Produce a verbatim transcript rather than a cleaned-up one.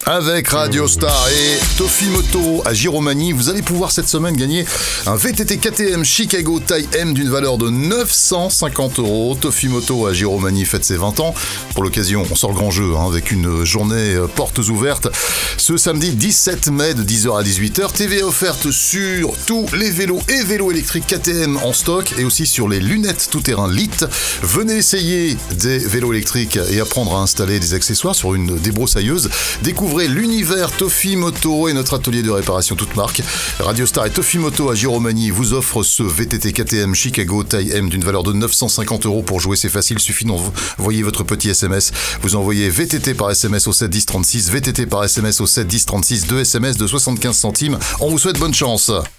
Avec Radio Star et Tofimoto à Giromagny, vous allez pouvoir cette semaine gagner un V T T K T M Chicago taille M d'une valeur de neuf cent cinquante euros. Tofimoto à Giromagny fête ses vingt ans. Pour l'occasion, on sort le grand jeu hein, avec une journée euh, portes ouvertes ce samedi dix-sept mai de dix heures à dix-huit heures. T V offerte sur tous les vélos et vélos électriques K T M en stock et aussi sur les lunettes tout-terrain Lit. Venez essayer des vélos électriques et apprendre à installer des accessoires sur une débroussailleuse. Découvrez l'univers Tofimoto et notre atelier de réparation toute marque. Radio Star et Tofimoto à Giromagny vous offrent ce V T T K T M Chicago taille M d'une valeur de neuf cent cinquante euros. Pour jouer, c'est facile, suffit d'envoyer votre petit S M S. Vous envoyez V T T par S M S au sept dix trente-six, V T T par S M S au sept dix trente-six, deux S M S de soixante-quinze centimes. On vous souhaite bonne chance.